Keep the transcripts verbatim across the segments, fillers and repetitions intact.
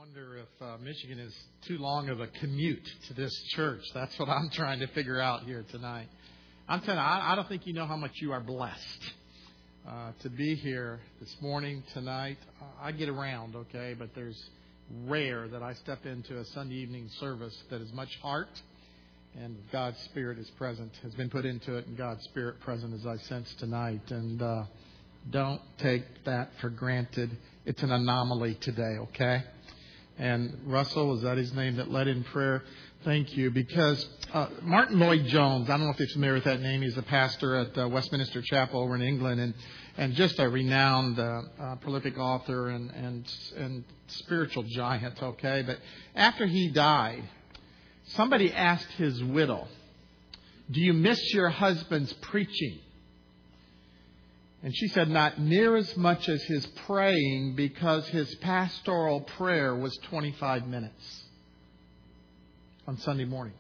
wonder if uh, Michigan is too long of a commute to this church. That's what I'm trying to figure out here tonight. I'm telling you, I, I don't think you know how much you are blessed uh, to be here this morning, tonight. Uh, I get around, okay, but there's rare that I step into a Sunday evening service that is much heart and God's Spirit is present, has been put into it, and God's Spirit present as I sense tonight. And uh, don't take that for granted. It's an anomaly today, okay? And Russell, is that his name, that led in prayer? Thank you. Because uh, Martin Lloyd-Jones, I don't know if you're familiar with that name. He's a pastor at uh, Westminster Chapel over in England, and, and just a renowned, uh, uh, prolific author and, and, and spiritual giant, okay? But after he died, somebody asked his widow, "Do you miss your husband's preaching?" And she said, "Not near as much as his praying, because his pastoral prayer was twenty-five minutes on Sunday mornings."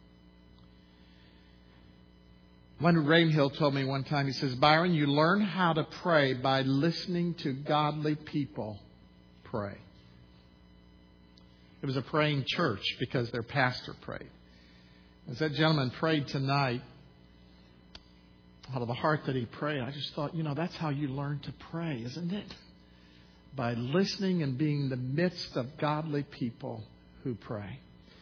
Leonard Rainhill told me one time, he says, "Byron, you learn how to pray by listening to godly people pray." It was a praying church because their pastor prayed. As that gentleman prayed tonight, out of the heart that he prayed, I just thought, you know, that's how you learn to pray, isn't it? By listening and being in the midst of godly people who pray.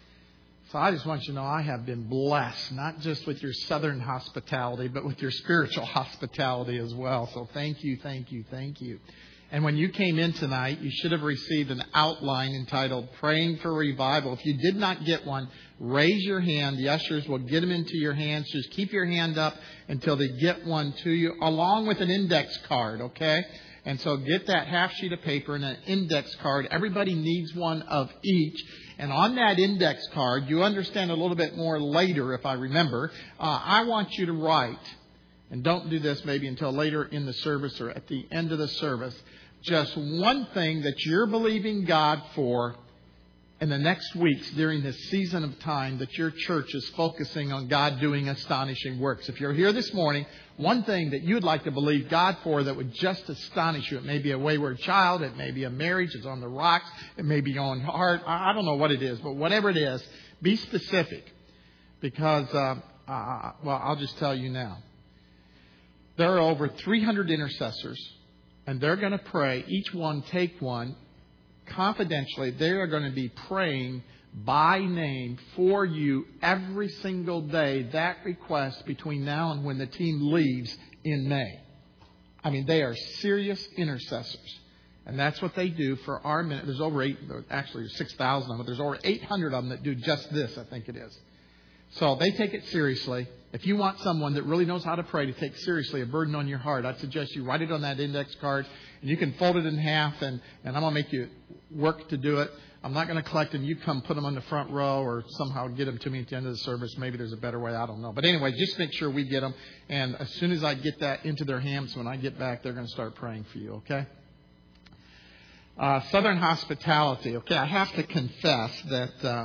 So I just want you to know I have been blessed, not just with your southern hospitality, but with your spiritual hospitality as well. So thank you, thank you, thank you. And when you came in tonight, you should have received an outline entitled Praying for Revival. If you did not get one, raise your hand. The ushers will get them into your hands. Just keep your hand up until they get one to you, along with an index card, okay? And so get that half sheet of paper and an index card. Everybody needs one of each. And on that index card, you understand a little bit more later, if I remember, uh, I want you to write, and don't do this maybe until later in the service or at the end of the service, just one thing that you're believing God for in the next weeks during this season of time that your church is focusing on God doing astonishing works. If you're here this morning, one thing that you'd like to believe God for that would just astonish you. It may be a wayward child. It may be a marriage that's on the rocks. It may be on heart. I don't know what it is, but whatever it is, be specific. Because, uh, uh, well, I'll just tell you now. There are over three hundred intercessors, and they're going to pray. Each one take one. Confidentially, they are going to be praying by name for you every single day, that request between now and when the team leaves in May. I mean, they are serious intercessors. And that's what they do for our minute. There's over eight, actually six thousand of them. There's over eight hundred of them that do just this, I think it is. So they take it seriously. If you want someone that really knows how to pray to take seriously a burden on your heart, I'd suggest you write it on that index card, and you can fold it in half, and, and I'm going to make you work to do it. I'm not going to collect them. You come put them on the front row or somehow get them to me at the end of the service. Maybe there's a better way. I don't know. But anyway, just make sure we get them. And as soon as I get that into their hands, when I get back, they're going to start praying for you, okay? Uh, Southern hospitality. Okay, I have to confess that... Uh,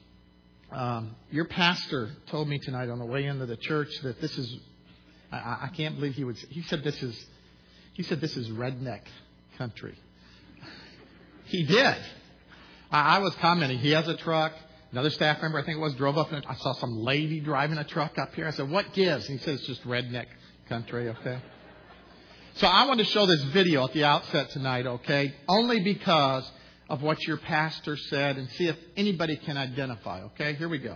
Um, your pastor told me tonight on the way into the church that this is, I, I can't believe he would, he said this is, he said this is redneck country. He did. I, I was commenting, he has a truck. Another staff member, I think it was, drove up and I saw some lady driving a truck up here. I said, "What gives?" And he said, "It's just redneck country," okay? So I want to show this video at the outset tonight, okay? Only because of what your pastor said, and see if anybody can identify. Okay, here we go.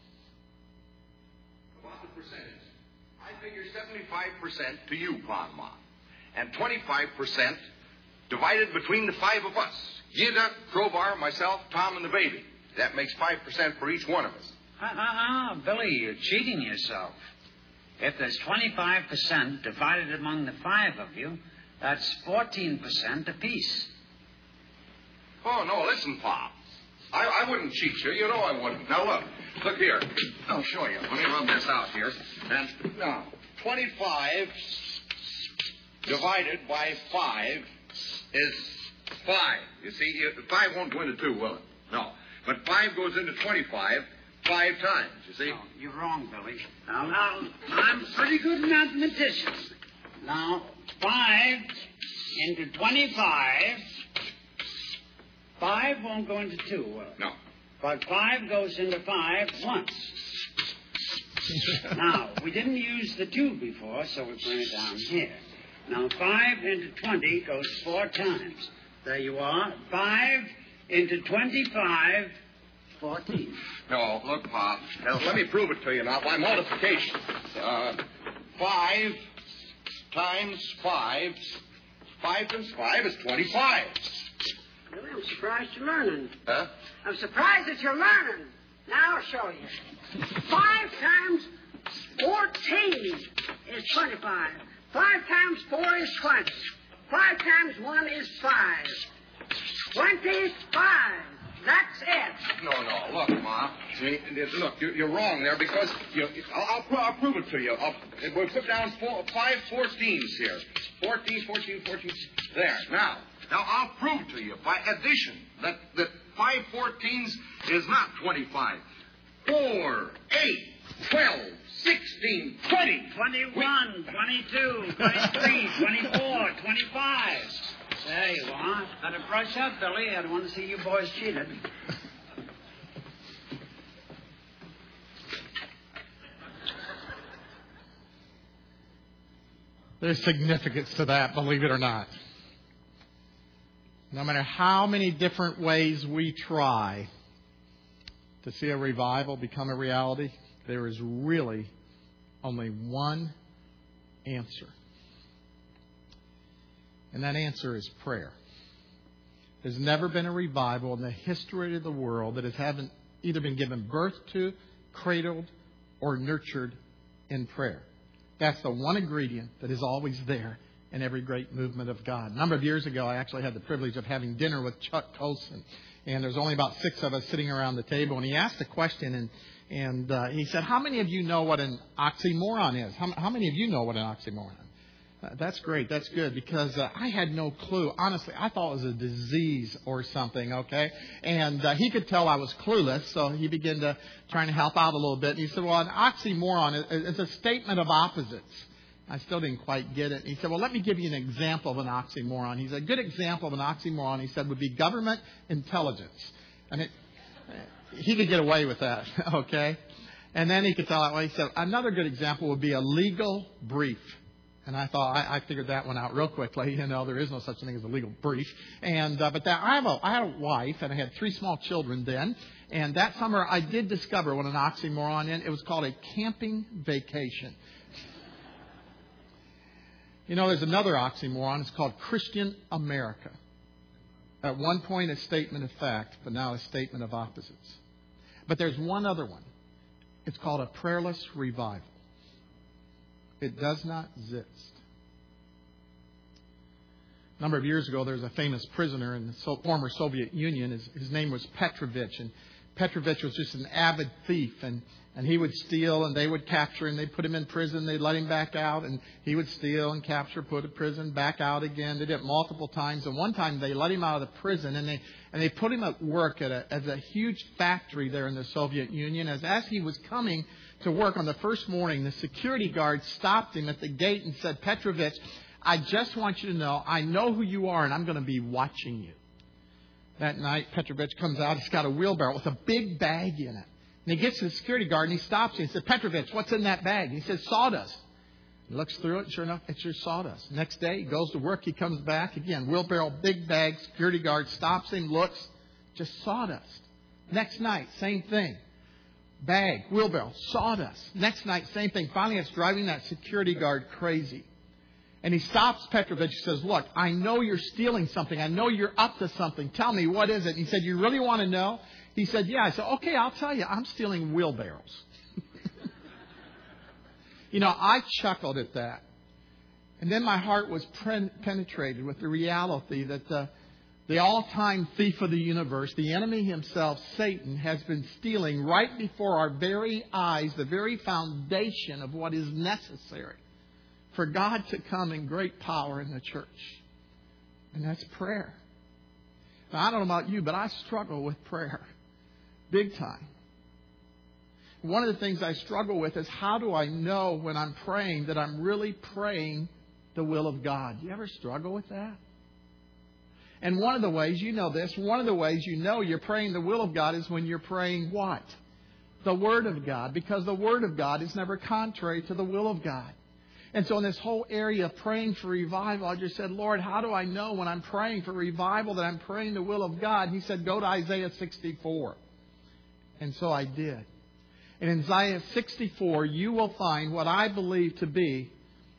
About the percentage, I figure seventy-five percent to you, Bonmont, and twenty-five percent divided between the five of us. Gita, Crowbar, myself, Tom, and the baby. That makes five percent for each one of us. Ah, uh, uh, uh, Billy, you're cheating yourself. If there's twenty-five percent divided among the five of you, that's fourteen percent apiece. Oh, no, listen, Pop. I, I wouldn't cheat you. You know I wouldn't. Now, look. Look here. I'll show you. Let me rub this out here. And now, twenty-five divided by five is five. You see, five won't go into two, will it? No. But five goes into twenty-five five times, you see. No, you're wrong, Billy. Now, now, I'm pretty good mathematician. Now, five into twenty-five... Five won't go into two, will it? No. But five goes into five once. Now, we didn't use the two before, so we put it down here. Now, five into twenty goes four times. There you are. Five into twenty-five, fourteen. No, look, Pop. Now, let me prove it to you now by multiplication. Uh, five times five. Five times five is twenty-five. Really, I'm surprised you're learning. Huh? I'm surprised that you're learning. Now I'll show you. Five times fourteen is twenty-five. Five times four is twenty. Five times one is five. Twenty-five. That's it. No, no. Look, Ma. See, look, you're, you're wrong there because you, I'll, I'll, pro- I'll prove it to you. I'll, we'll put down four, five fourteens here. Fourteen, fourteen, fourteen. There. Now, now I'll prove to you by addition that that five fourteens is not twenty-five. Four, eight, twelve, sixteen, twenty. Twenty-one, twenty-two, twenty-three, twenty-four, twenty-five. There you are. Better brush up, Billy. I don't want to see you boys cheated. There's significance to that, believe it or not. No matter how many different ways we try to see a revival become a reality, there is really only one answer. And that answer is prayer. There's never been a revival in the history of the world that has haven't either been given birth to, cradled, or nurtured in prayer. That's the one ingredient that is always there in every great movement of God. A number of years ago, I actually had the privilege of having dinner with Chuck Colson. And there's only about six of us sitting around the table. And he asked a question, and and uh, he said, how many of you know what an oxymoron is? How, how many of you know what an oxymoron is? Uh, that's great. That's good, because uh, I had no clue. Honestly, I thought it was a disease or something, okay? And uh, he could tell I was clueless, so he began to trying to help out a little bit. And he said, well, an oxymoron is, is a statement of opposites. I still didn't quite get it. And he said, well, let me give you an example of an oxymoron. He said, a good example of an oxymoron, he said, would be government intelligence. And it, he could get away with that, okay? And then he could tell that way. He said, another good example would be a legal brief. And I thought, I, I figured that one out real quickly. You know, there is no such thing as a legal brief. And, uh, but that, I, have a, I had a wife, and I had three small children then. And that summer, I did discover what an oxymoron is. It was called a camping vacation. You know, there's another oxymoron. It's called Christian America. At one point, a statement of fact, but now a statement of opposites. But there's one other one. It's called a prayerless revival. It does not exist. A number of years ago, there was a famous prisoner in the former Soviet Union. His, his name was Petrovich. And Petrovich was just an avid thief. And, and he would steal, and they would capture him. They'd put him in prison. They'd let him back out. And he would steal and capture, put in prison, back out again. They did it multiple times. And one time, they let him out of the prison, and they and they put him at work at a, at a huge factory there in the Soviet Union. As, as he was coming to work on the first morning, the security guard stopped him at the gate and said, Petrovich, I just want you to know, I know who you are, and I'm going to be watching you. That night, Petrovich comes out. He's got a wheelbarrow with a big bag in it. And he gets to the security guard, and he stops him. He says, Petrovich, what's in that bag? And he says, sawdust. He looks through it, and sure enough, it's your sawdust. Next day, he goes to work. He comes back. Again, wheelbarrow, big bag. Security guard stops him, looks. Just sawdust. Next night, same thing. Bag, wheelbarrow, sawdust. Next night, same thing. Finally, it's driving that security guard crazy. And he stops Petrovich. He says, look, I know you're stealing something. I know you're up to something. Tell me, what is it? And he said, you really want to know? He said, yeah. I said, okay, I'll tell you. I'm stealing wheelbarrows. You know, I chuckled at that. And then my heart was penetrated with the reality that the The all-time thief of the universe, the enemy himself, Satan, has been stealing right before our very eyes the very foundation of what is necessary for God to come in great power in the church. And that's prayer. Now, I don't know about you, but I struggle with prayer. Big time. One of the things I struggle with is how do I know when I'm praying that I'm really praying the will of God? Do you ever struggle with that? And one of the ways, you know this, one of the ways you know you're praying the will of God is when you're praying what? The Word of God. Because the Word of God is never contrary to the will of God. And so in this whole area of praying for revival, I just said, Lord, how do I know when I'm praying for revival that I'm praying the will of God? He said, go to Isaiah sixty-four. And so I did. And in Isaiah sixty-four, you will find what I believe to be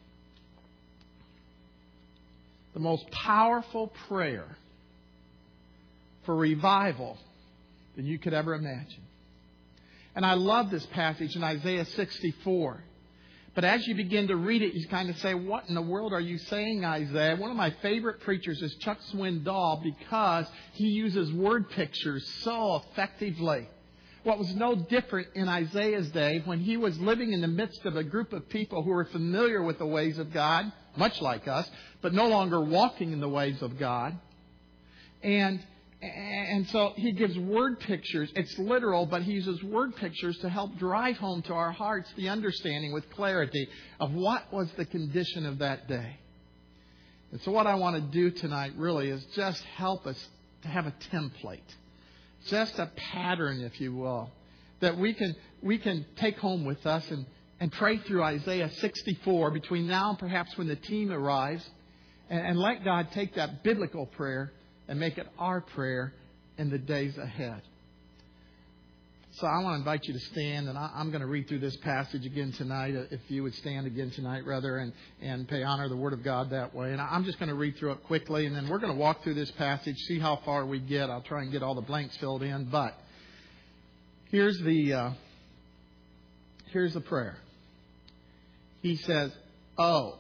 the most powerful prayer for revival that you could ever imagine. And I love this passage in Isaiah sixty-four. But as you begin to read it, you kind of say, what in the world are you saying, Isaiah? One of my favorite preachers is Chuck Swindoll because he uses word pictures so effectively. What was no different in Isaiah's day when he was living in the midst of a group of people who were familiar with the ways of God, much like us, but no longer walking in the ways of God. And And so he gives word pictures. It's literal, but he uses word pictures to help drive home to our hearts the understanding with clarity of what was the condition of that day. And so what I want to do tonight really is just help us to have a template, just a pattern, if you will, that we can we can take home with us and, and pray through Isaiah sixty-four between now and perhaps when the team arrives, and, and let God take that biblical prayer and make it our prayer in the days ahead. So I want to invite you to stand, and I'm going to read through this passage again tonight, if you would stand again tonight, rather, and, and pay honor to the Word of God that way. And I'm just going to read through it quickly, and then we're going to walk through this passage, see how far we get. I'll try and get all the blanks filled in, but here's the, uh, here's the prayer. He says, Oh,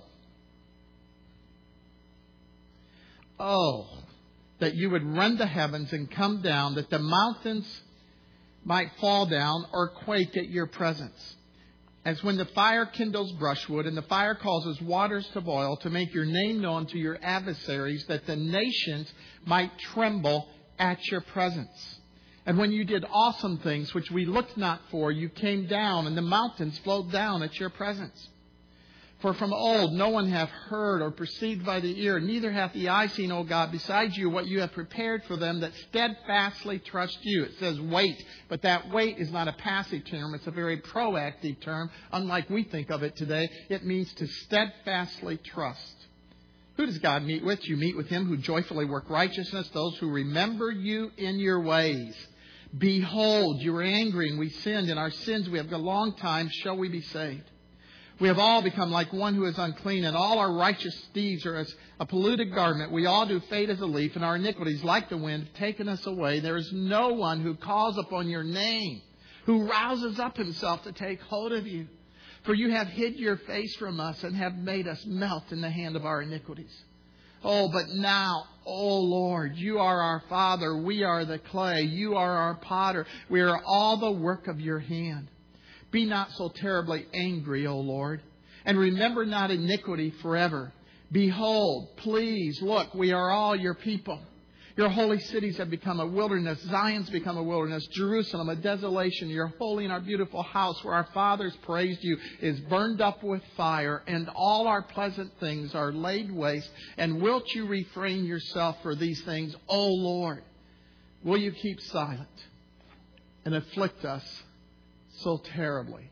Oh, that you would rend the heavens and come down, that the mountains might fall down or quake at your presence. As when the fire kindles brushwood and the fire causes waters to boil, to make your name known to your adversaries, that the nations might tremble at your presence. And when you did awesome things which we looked not for, you came down, and the mountains flowed down at your presence. For from old no one hath heard or perceived by the ear, neither hath the eye seen, O God, besides you, what you have prepared for them that steadfastly trust you. It says wait, but that wait is not a passive term. It's a very proactive term, unlike we think of it today. It means to steadfastly trust. Who does God meet with? You meet with Him who joyfully work righteousness, those who remember you in your ways. Behold, you were angry, and we sinned. In our sins we have a long time. Shall we be saved? We have all become like one who is unclean, and all our righteous deeds are as a polluted garment. We all do fade as a leaf, and our iniquities, like the wind, have taken us away. There is no one who calls upon your name, who rouses up himself to take hold of you. For you have hid your face from us and have made us melt in the hand of our iniquities. Oh, but now, oh Lord, you are our Father. We are the clay. You are our potter. We are all the work of your hand. Be not so terribly angry, O Lord, and remember not iniquity forever. Behold, please, look, we are all your people. Your holy cities have become a wilderness. Zion's become a wilderness. Jerusalem, a desolation. Your holy and our beautiful house where our fathers praised you is burned up with fire, and all our pleasant things are laid waste. And wilt you refrain yourself for these things, O Lord? Will you keep silent and afflict us so terribly?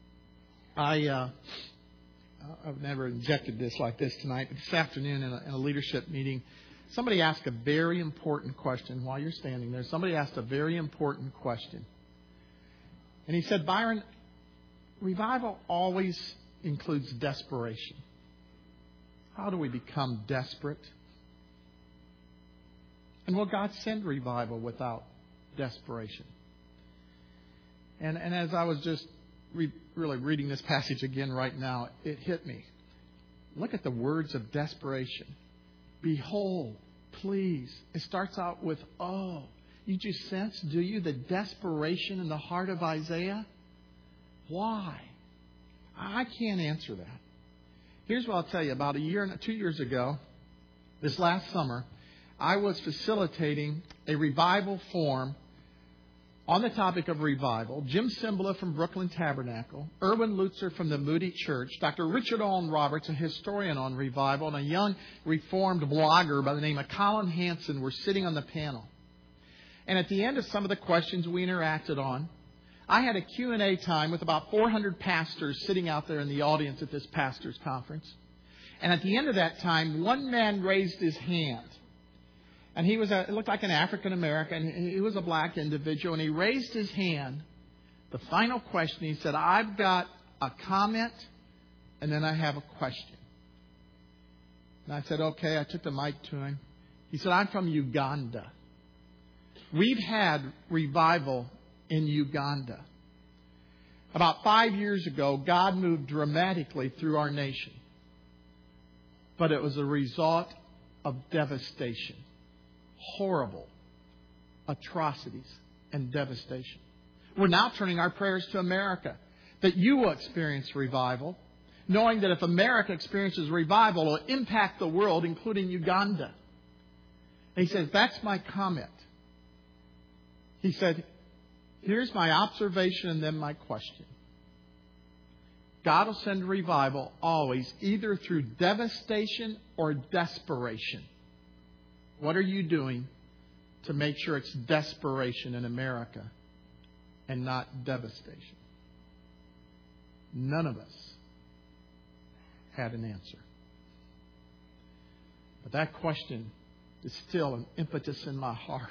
I, uh, I've never injected this like this tonight, but this afternoon in a, in a leadership meeting, somebody asked a very important question while you're standing there. Somebody asked a very important question. And he said, Byron, revival always includes desperation. How do we become desperate? And will God send revival without desperation? And, and as I was just re- really reading this passage again right now, it hit me. Look at the words of desperation. Behold, please. It starts out with, oh. You just sense, do you, the desperation in the heart of Isaiah? Why? I can't answer that. Here's what I'll tell you. About a year and two years ago, this last summer, I was facilitating a revival forum on the topic of revival, Jim Cymbala from Brooklyn Tabernacle, Erwin Lutzer from the Moody Church, Doctor Richard Owen Roberts, a historian on revival, and a young Reformed blogger by the name of Colin Hansen were sitting on the panel. And at the end of some of the questions we interacted on, I had a Q and A time with about four hundred pastors sitting out there in the audience at this pastors' conference. And at the end of that time, one man raised his hand. And he was a, it looked like an African American. He was a black individual. And he raised his hand. The final question, he said, I've got a comment and then I have a question. And I said, okay. I took the mic to him. He said, I'm from Uganda. We've had revival in Uganda. About five years ago, God moved dramatically through our nation. But it was a result of devastation. Horrible atrocities and devastation. We're now turning our prayers to America, that you will experience revival, knowing that if America experiences revival, it will impact the world, including Uganda. And he says, that's my comment. He said, here's my observation and then my question. God will send revival always, either through devastation or desperation. What are you doing to make sure it's desperation in America and not devastation? None of us had an answer. But that question is still an impetus in my heart.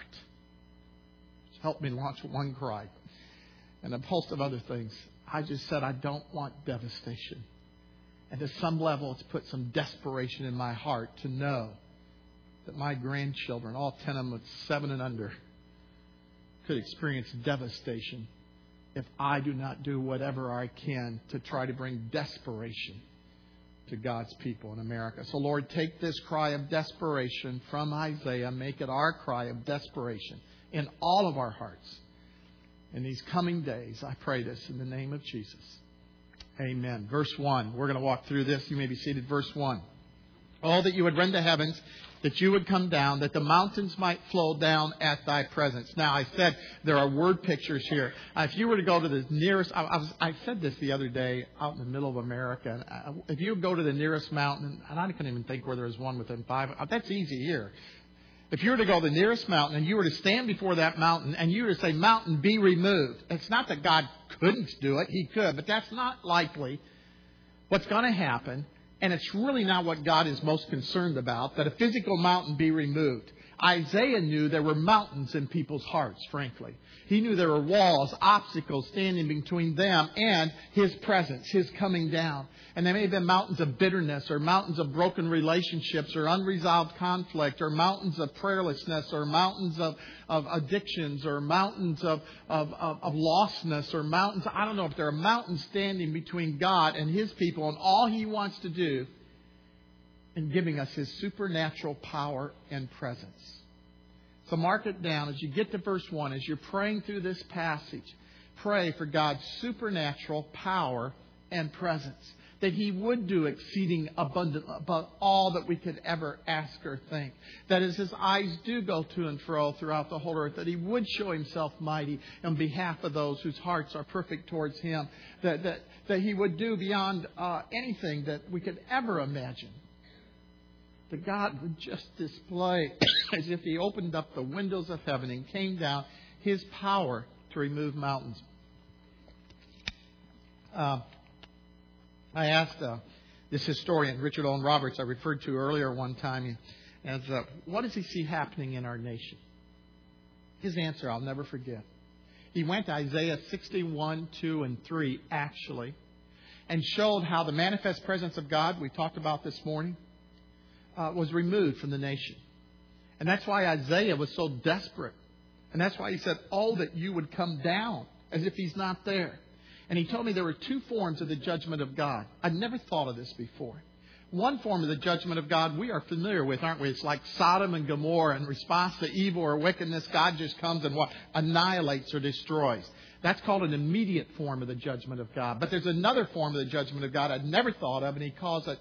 It's helped me launch One Cry and a host of other things. I just said I don't want devastation. And to some level, it's put some desperation in my heart to know that my grandchildren, all ten of them at seven and under, could experience devastation if I do not do whatever I can to try to bring desperation to God's people in America. So, Lord, take this cry of desperation from Isaiah, make it our cry of desperation in all of our hearts. In these coming days, I pray this in the name of Jesus. Amen. Verse one. We're going to walk through this. You may be seated. Verse one. Oh, that you would rend the heavens, that you would come down, that the mountains might flow down at thy presence. Now, I said there are word pictures here. Uh, if you were to go to the nearest, I, I, was, I said this the other day out in the middle of America. And I, if you go to the nearest mountain, and I couldn't even think where there was one within five, that's easy here. If you were to go to the nearest mountain and you were to stand before that mountain and you were to say, mountain, be removed. It's not that God couldn't do it. He could. But that's not likely what's going to happen. And it's really not what God is most concerned about, that a physical mountain be removed. Isaiah knew there were mountains in people's hearts, frankly. He knew there were walls, obstacles standing between them and His presence, His coming down. And there may have been mountains of bitterness or mountains of broken relationships or unresolved conflict or mountains of prayerlessness or mountains of, of addictions or mountains of, of, of, of lostness or mountains. I don't know if there are mountains standing between God and His people, and all He wants to do in giving us His supernatural power and presence. So mark it down as you get to verse one. As you're praying through this passage, pray for God's supernatural power and presence. That He would do exceeding abundant above all that we could ever ask or think. That as His eyes do go to and fro throughout the whole earth, that He would show Himself mighty on behalf of those whose hearts are perfect towards Him. That, that, that He would do beyond uh, anything that we could ever imagine. That God would just display as if He opened up the windows of heaven and came down His power to remove mountains. Uh, I asked uh, this historian, Richard Owen Roberts, I referred to earlier one time, as uh, what does he see happening in our nation? His answer I'll never forget. He went to Isaiah sixty-one, two, and three, actually, and showed how the manifest presence of God, we talked about this morning, uh, was removed from the nation. And that's why Isaiah was so desperate. And that's why he said, oh, that you would come down, as if He's not there. And he told me there were two forms of the judgment of God. I'd never thought of this before. One form of the judgment of God we are familiar with, aren't we? It's like Sodom and Gomorrah. In response to evil or wickedness, God just comes and what? Annihilates or destroys. That's called an immediate form of the judgment of God. But there's another form of the judgment of God I'd never thought of, and he calls it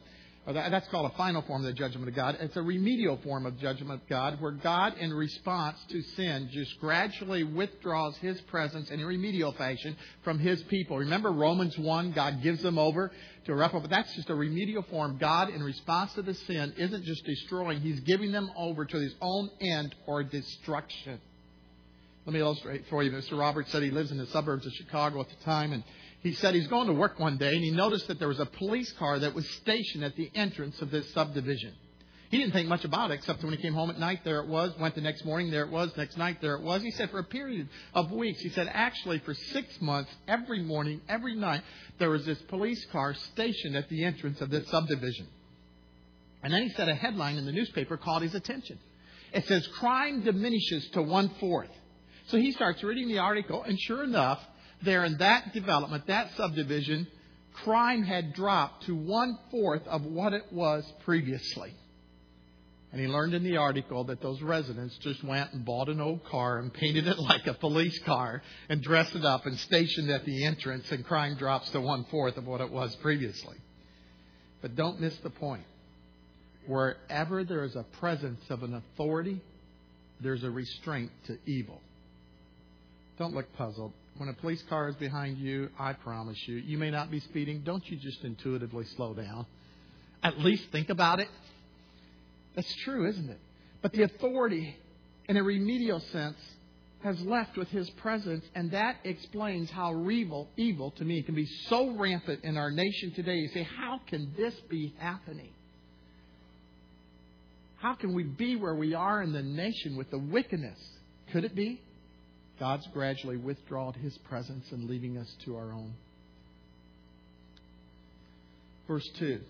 Or that, that's called a final form of the judgment of God. It's a remedial form of judgment of God, where God, in response to sin, just gradually withdraws His presence in a remedial fashion from His people. Remember Romans one, God gives them over to a rebel, but that's just a remedial form. God, in response to the sin, isn't just destroying, He's giving them over to His own end or destruction. Let me illustrate for you. Mister Roberts said he lives in the suburbs of Chicago at the time, and he said he's going to work one day, and he noticed that there was a police car that was stationed at the entrance of this subdivision. He didn't think much about it, except when he came home at night, there it was. Went the next morning, there it was. Next night, there it was. He said for a period of weeks, he said actually for six months, every morning, every night, there was this police car stationed at the entrance of this subdivision. And then he said a headline in the newspaper caught his attention. It says, crime diminishes to one-fourth. So he starts reading the article, and sure enough, there in that development, that subdivision, crime had dropped to one-fourth of what it was previously. And he learned in the article that those residents just went and bought an old car and painted it like a police car and dressed it up and stationed at the entrance, and crime drops to one-fourth of what it was previously. But don't miss the point. Wherever there is a presence of an authority, there's a restraint to evil. Don't look puzzled. When a police car is behind you, I promise you, you may not be speeding. Don't you just intuitively slow down? At least think about it. That's true, isn't it? But the authority, in a remedial sense, has left with His presence, and that explains how evil, evil to me, can be so rampant in our nation today. You say, how can this be happening? How can we be where we are in the nation with the wickedness? Could it be God's gradually withdrawn His presence and leaving us to our own? Verse two.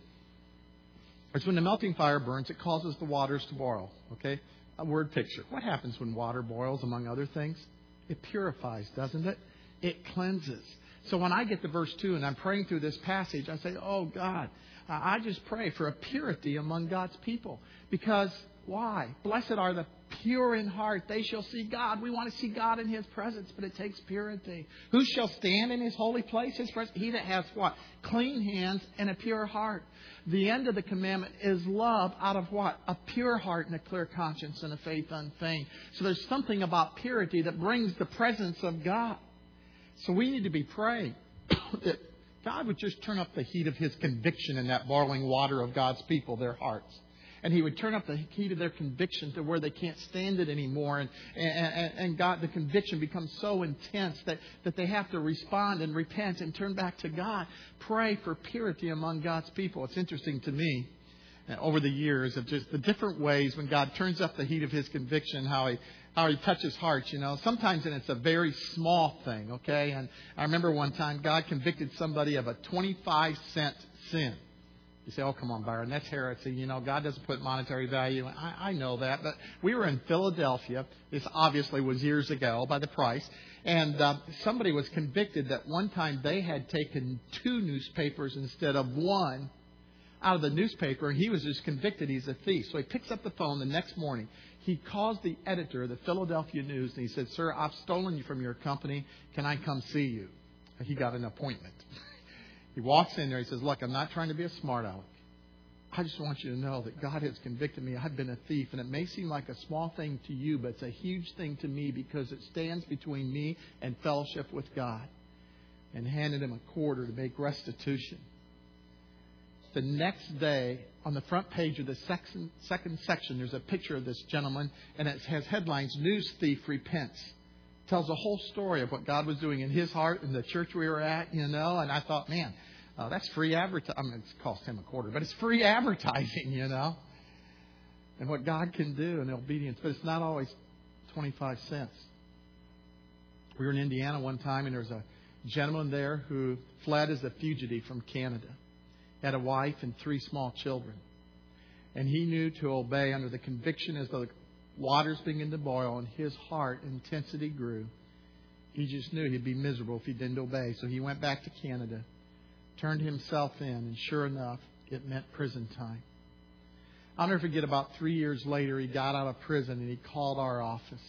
It's when the melting fire burns, it causes the waters to boil. Okay? A word picture. What happens when water boils, among other things? It purifies, doesn't it? It cleanses. So when I get to verse two and I'm praying through this passage, I say, oh God, I just pray for a purity among God's people. Because why? Blessed are the pure in heart. They shall see God. We want to see God in His presence, but it takes purity. Who shall stand in His holy place? His presence? He that has what? Clean hands and a pure heart. The end of the commandment is love out of what? A pure heart and a clear conscience and a faith unfeigned. So there's something about purity that brings the presence of God. So we need to be praying that God would just turn up the heat of His conviction in that boiling water of God's people, their hearts. And He would turn up the heat of their conviction to where they can't stand it anymore. And, and, and God, the conviction becomes so intense that, that they have to respond and repent and turn back to God. Pray for purity among God's people. It's interesting to me, over the years, of just the different ways when God turns up the heat of His conviction, how He how He touches hearts, you know. Sometimes and it's a very small thing, okay? And I remember one time God convicted somebody of a twenty-five cent sin. You say, oh, come on, Byron, that's heresy. You know, God doesn't put monetary value. I, I know that. But we were in Philadelphia. This obviously was years ago by the price. And uh, somebody was convicted that one time they had taken two newspapers instead of one out of the newspaper. And he was just convicted he's a thief. So he picks up the phone the next morning. He calls the editor of the Philadelphia News and he said, sir, I've stolen you from your company. Can I come see you? He got an appointment. He walks in there. He says, look, I'm not trying to be a smart aleck. I just want you to know that God has convicted me. I've been a thief. And it may seem like a small thing to you, but it's a huge thing to me because it stands between me and fellowship with God. And handed him a quarter to make restitution. The next day, on the front page of the second, second section, there's a picture of this gentleman. And it has headlines, News Thief Repents. Tells a whole story of what God was doing in his heart in the church we were at, you know. And I thought, man, uh, that's free advertising. I mean, it cost him a quarter, but it's free advertising, you know. And what God can do in obedience. But it's not always twenty-five cents. We were in Indiana one time, and there was a gentleman there who fled as a fugitive from Canada. Had a wife and three small children. And he knew to obey under the conviction as the waters began to boil, and his heart intensity grew. He just knew he'd be miserable if he didn't obey. So he went back to Canada, turned himself in, and sure enough, it meant prison time. I'll never forget, about three years later, he got out of prison and he called our office.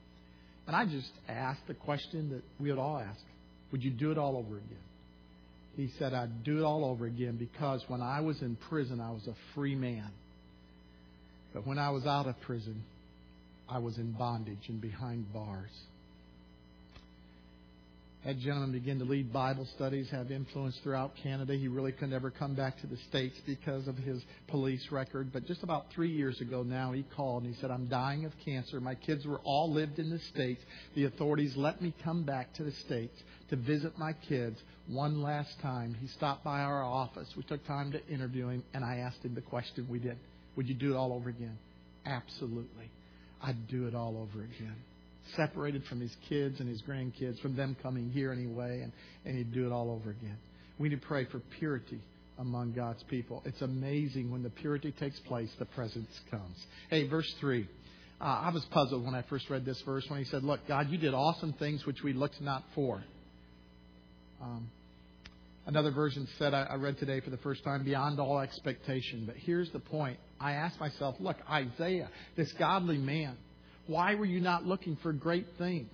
And I just asked the question that we would all ask. Would you do it all over again? He said, I'd do it all over again because when I was in prison, I was a free man. But when I was out of prison, I was in bondage and behind bars. That gentleman began to lead Bible studies, have influence throughout Canada. He really could never come back to the States because of his police record. But just about three years ago now, he called and he said, I'm dying of cancer. My kids were all lived in the States. The authorities let me come back to the States to visit my kids one last time. He stopped by our office. We took time to interview him, and I asked him the question we did. Would you do it all over again? Absolutely. I'd do it all over again. Separated from his kids and his grandkids, from them coming here anyway, and, and he'd do it all over again. We need to pray for purity among God's people. It's amazing when the purity takes place, the presence comes. Hey, verse three. Uh, I was puzzled when I first read this verse when he said, look, God, you did awesome things which we looked not for. Um, another version said, I, I read today for the first time, beyond all expectation. But here's the point. I asked myself, look, Isaiah, this godly man, why were you not looking for great things?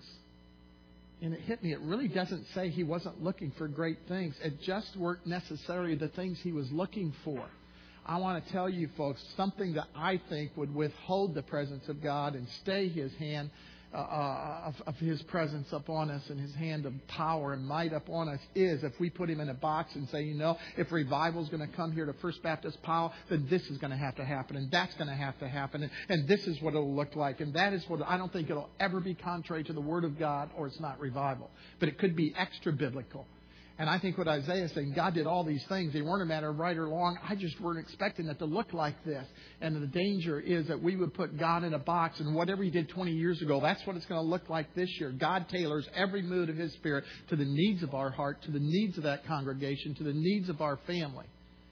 And it hit me. It really doesn't say he wasn't looking for great things. It just weren't necessarily the things he was looking for. I want to tell you, folks, something that I think would withhold the presence of God and stay His hand uh, uh, of, of His presence upon us and His hand of power and might upon us is if we put Him in a box and say, you know, if revival is going to come here to First Baptist Powell, then this is going to have to happen and that's going to have to happen and, and this is what it'll look like and that is what I don't think it'll ever be contrary to the Word of God or it's not revival. But it could be extra biblical. And I think what Isaiah is saying, God did all these things. They weren't a matter of right or wrong. I just weren't expecting it to look like this. And the danger is that we would put God in a box, and whatever He did twenty years ago, that's what it's going to look like this year. God tailors every mood of His Spirit to the needs of our heart, to the needs of that congregation, to the needs of our family.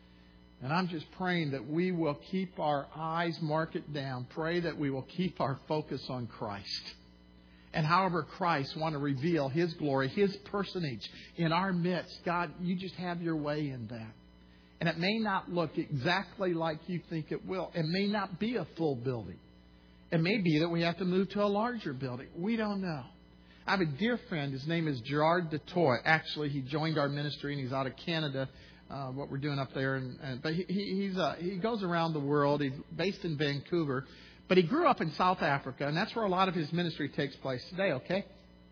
And I'm just praying that we will keep our eyes marked down. Pray that we will keep our focus on Christ. And however Christ want to reveal His glory, His personage in our midst, God, you just have your way in that. And it may not look exactly like you think it will. It may not be a full building. It may be that we have to move to a larger building. We don't know. I have a dear friend. His name is Gerard DeToy. Actually, he joined our ministry and he's out of Canada, uh, what we're doing up there. And, and But he, he, he's, uh, he goes around the world. He's based in Vancouver. But he grew up in South Africa, and that's where a lot of his ministry takes place today, okay?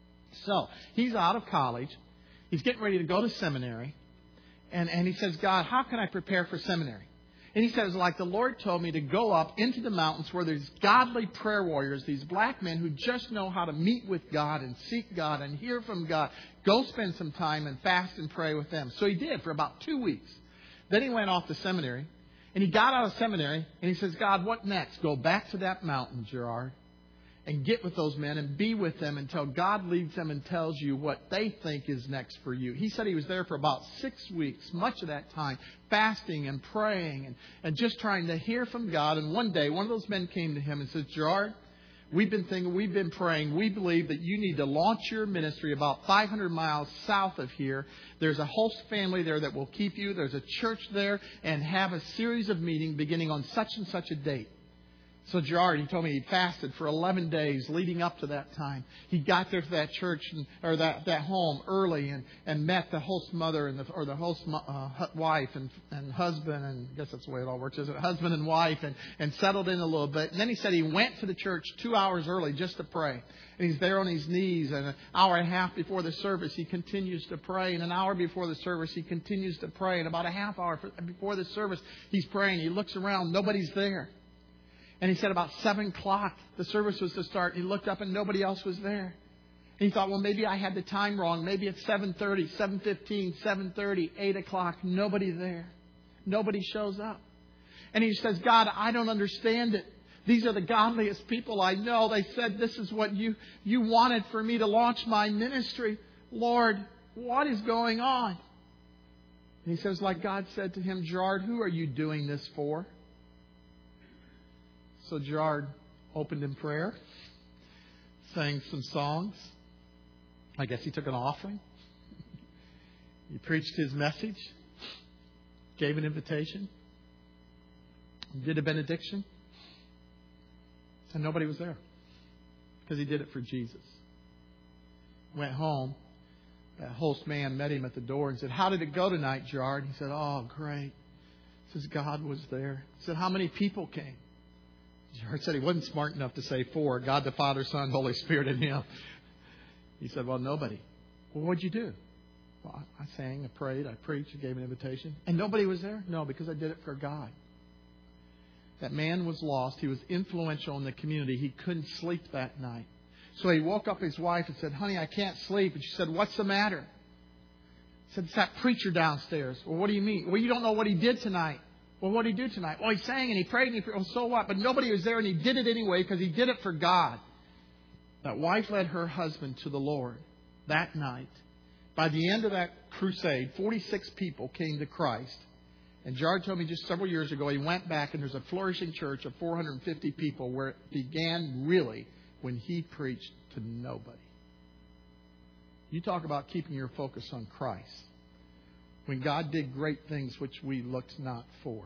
So, he's out of college. He's getting ready to go to seminary. And, and he says, God, how can I prepare for seminary? And he says, like the Lord told me to go up into the mountains where there's godly prayer warriors, these black men who just know how to meet with God and seek God and hear from God. Go spend some time and fast and pray with them. So he did for about two weeks. Then he went off to seminary. And he got out of seminary, and he says, God, what next? Go back to that mountain, Gerard, and get with those men and be with them until God leads them and tells you what they think is next for you. He said he was there for about six weeks, much of that time, fasting and praying and, and just trying to hear from God. And one day, one of those men came to him and said, Gerard, we've been thinking, we've been praying. We believe that you need to launch your ministry about five hundred miles south of here. There's a host family there that will keep you. There's a church there and have a series of meetings beginning on such and such a date. So Gerard, he told me he fasted for eleven days leading up to that time. He got there to that church and, or that, that home early and, and met the host mother and the, or the host uh, wife and, and husband. And I guess that's the way it all works, isn't it? Husband and wife and, and settled in a little bit. And then he said he went to the church two hours early just to pray. And he's there on his knees. And an hour and a half before the service, he continues to pray. And an hour before the service, he continues to pray. And about a half hour before the service, he's praying. He looks around. Nobody's there. And he said about seven o'clock, the service was to start. He looked up and nobody else was there. And he thought, well, maybe I had the time wrong. Maybe it's seven thirty, seven fifteen, seven thirty, eight o'clock. Nobody there. Nobody shows up. And he says, God, I don't understand it. These are the godliest people I know. They said this is what you, you wanted for me to launch my ministry. Lord, what is going on? And he says, like God said to him, Gerard, who are you doing this for? So Gerard opened in prayer, sang some songs. I guess he took an offering. He preached his message, gave an invitation, did a benediction, and nobody was there because he did it for Jesus. Went home. That host man met him at the door and said, "How did it go tonight, Gerard?" He said, "Oh, great." He says, "God was there." He said, "How many people came?" Gerard said he wasn't smart enough to say four. God the Father, Son, Holy Spirit, and him. He said, "Well, nobody." "Well, what'd you do?" "Well, I sang, I prayed, I preached, I gave an invitation." "And nobody was there?" "No, because I did it for God." That man was lost. He was influential in the community. He couldn't sleep that night. So he woke up his wife and said, "Honey, I can't sleep." And she said, "What's the matter?" He said, "It's that preacher downstairs." "Well, what do you mean?" "Well, you don't know what he did tonight." "Well, what did he do tonight?" "Well, he sang and he prayed and he prayed." "Well, so what?" But nobody was there and he did it anyway because he did it for God. That wife led her husband to the Lord that night. By the end of that crusade, forty-six people came to Christ. And Gerard told me just several years ago, he went back and there's a flourishing church of four hundred fifty people where it began really when he preached to nobody. You talk about keeping your focus on Christ. When God did great things which we looked not for.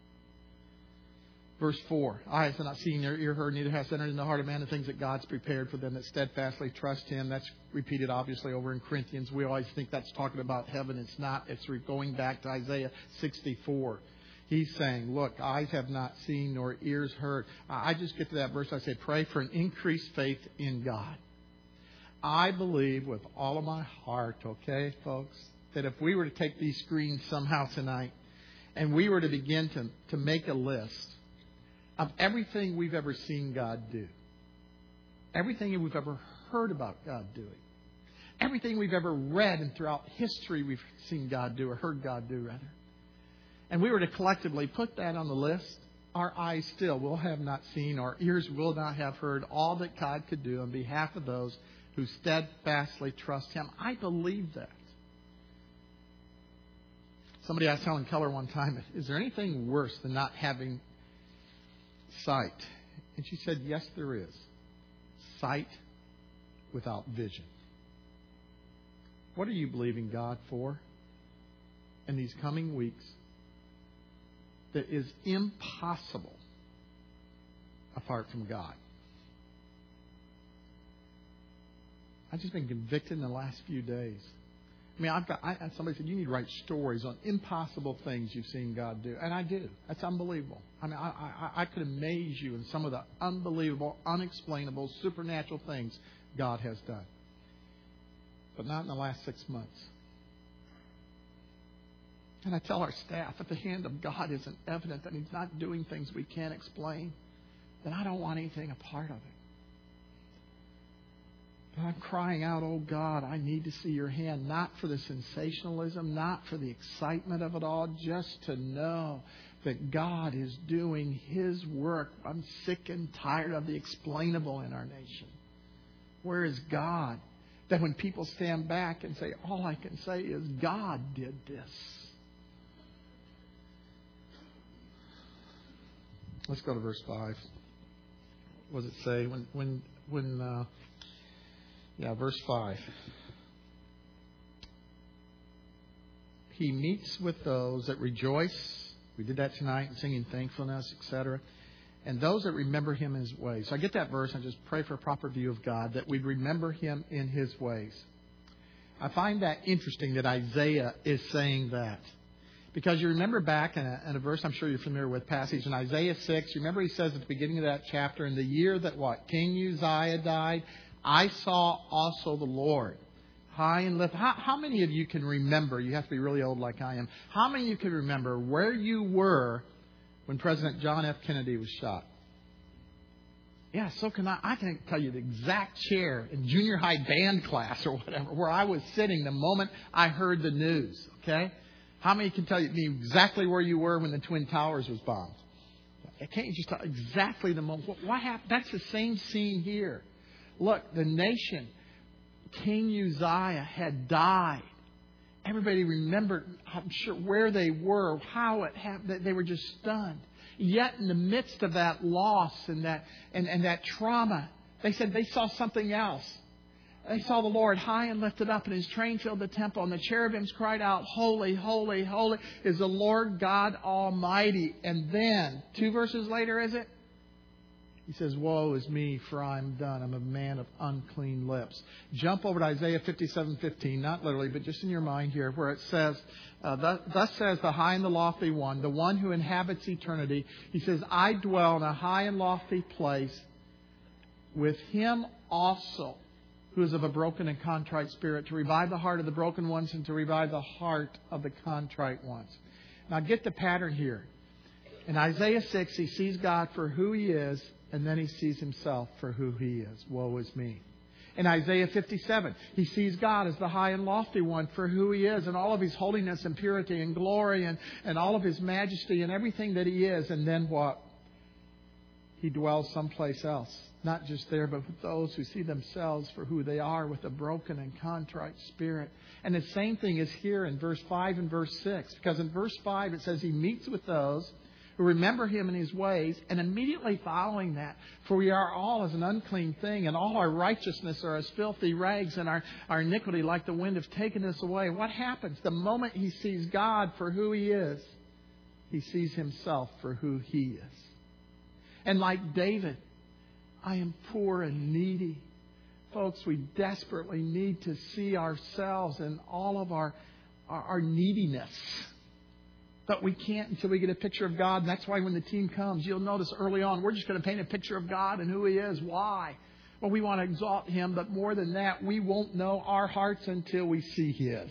Verse four, eyes have not seen, their ear heard, neither has entered in the heart of man the things that God's prepared for them that steadfastly trust Him. That's repeated obviously over in Corinthians. We always think that's talking about heaven. It's not. It's going back to Isaiah sixty-four. He's saying, look, eyes have not seen nor ears heard. I just get to that verse. I say, pray for an increased faith in God. I believe with all of my heart, okay, folks, that if we were to take these screens somehow tonight and we were to begin to, to make a list of everything we've ever seen God do, everything we've ever heard about God doing, everything we've ever read and throughout history we've seen God do or heard God do, rather, and we were to collectively put that on the list, our eyes still will have not seen, our ears will not have heard all that God could do on behalf of those who steadfastly trust Him. I believe that. Somebody asked Helen Keller one time, is there anything worse than not having sight? And she said, yes, there is. Sight without vision. What are you believing God for in these coming weeks that is impossible apart from God? I've just been convicted in the last few days. I mean, I've got. I, somebody said you need to write stories on impossible things you've seen God do, and I do. That's unbelievable. I mean, I, I, I could amaze you in some of the unbelievable, unexplainable, supernatural things God has done, but not in the last six months. And I tell our staff, if the hand of God isn't evident, that He's not doing things we can't explain, then I don't want anything a part of it. But I'm crying out, oh God, I need to see Your hand, not for the sensationalism, not for the excitement of it all, just to know that God is doing His work. I'm sick and tired of the explainable in our nation. Where is God? That when people stand back and say, all I can say is God did this. Let's go to verse five. What does it say? When, when, when, uh, yeah, verse five. He meets with those that rejoice. We did that tonight, singing thankfulness, et cetera. And those that remember Him in His ways. So I get that verse and just pray for a proper view of God, that we remember Him in His ways. I find that interesting that Isaiah is saying that. Because you remember back in a, in a verse I'm sure you're familiar with, passage in Isaiah six. You remember he says at the beginning of that chapter, in the year that what? King Uzziah died, I saw also the Lord high and lifted. How, how many of you can remember, you have to be really old like I am, how many of you can remember where you were when President John F. Kennedy was shot? Yeah, so can I. I can tell you the exact chair in junior high band class or whatever where I was sitting the moment I heard the news. Okay? How many can tell you exactly where you were when the Twin Towers was bombed? Can't you just tell exactly the moment? What happened? That's the same scene here. Look, the nation, King Uzziah had died. Everybody remembered, I'm sure, where they were, how it happened. They were just stunned. Yet in the midst of that loss and that and, and that trauma, they said they saw something else. They saw the Lord high and lifted up, and His train filled the temple, and the cherubims cried out, holy, holy, holy is the Lord God Almighty. And then, two verses later, is it? He says, woe is me, for I am done. I'm a man of unclean lips. Jump over to Isaiah fifty-seven fifteen, not literally, but just in your mind here, where it says, uh, thus, thus says the high and the lofty one, the one who inhabits eternity. He says, I dwell in a high and lofty place with him also, who is of a broken and contrite spirit, to revive the heart of the broken ones and to revive the heart of the contrite ones. Now get the pattern here. In Isaiah six, he sees God for who He is, and then he sees himself for who he is. Woe is me. In Isaiah fifty-seven, he sees God as the high and lofty one for who He is and all of His holiness and purity and glory and, and all of His majesty and everything that He is. And then what? He dwells someplace else. Not just there, but with those who see themselves for who they are with a broken and contrite spirit. And the same thing is here in verse five and verse six. Because in verse five it says He meets with those who remember Him in His ways, and immediately following that, for we are all as an unclean thing, and all our righteousness are as filthy rags, and our, our iniquity like the wind have taken us away. What happens? The moment he sees God for who He is, he sees himself for who he is. And like David, I am poor and needy. Folks, we desperately need to see ourselves in all of our, our, our neediness. But we can't until we get a picture of God. And that's why when the team comes, you'll notice early on, we're just going to paint a picture of God and who He is. Why? Well, we want to exalt Him. But more than that, we won't know our hearts until we see His.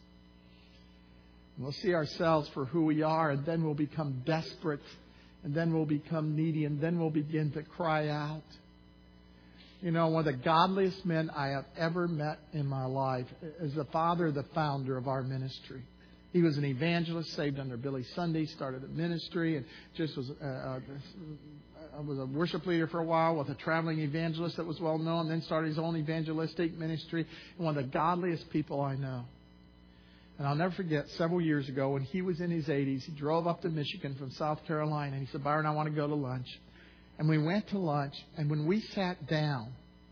And we'll see ourselves for who we are. And then we'll become desperate. And then we'll become needy. And then we'll begin to cry out. You know, one of the godliest men I have ever met in my life is the father, the founder of our ministry. He was an evangelist, saved under Billy Sunday, started a ministry, and just was uh, uh, was a worship leader for a while with a traveling evangelist that was well known, then started his own evangelistic ministry. And one of the godliest people I know. And I'll never forget, several years ago, when he was in his eighties, he drove up to Michigan from South Carolina, and he said, Byron, I want to go to lunch. And we went to lunch, and when we sat down,